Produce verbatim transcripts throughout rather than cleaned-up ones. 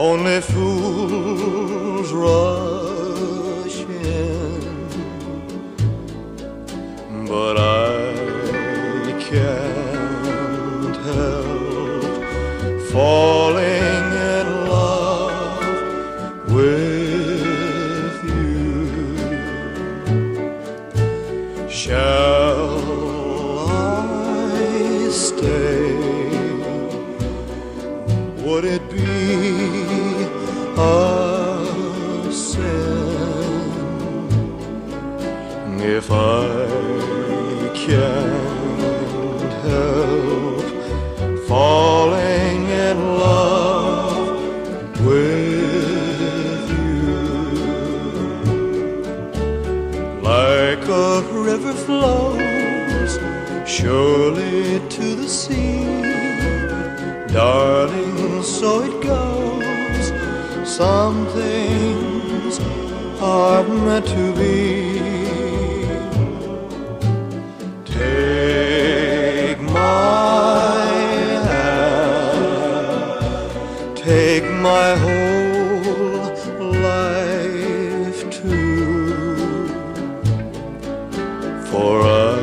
Only fools rush in, but I can't help falling in love with you. Shall I stay? Would it be a sin if I can't help falling in love with you? Like a river flows surely to the sea, darling, so it goes. Some things are meant to be. Take my hand, take my whole life too, for I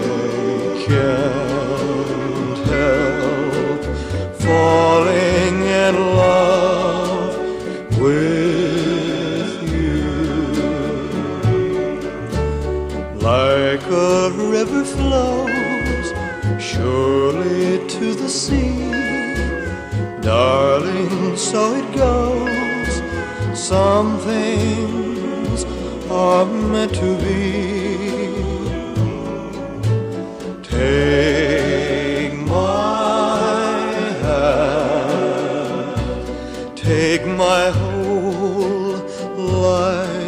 can't help falling in love with you. Like a river flows surely to the sea, darling, so it goes. Some things are meant to be. Take my hand, take my whole life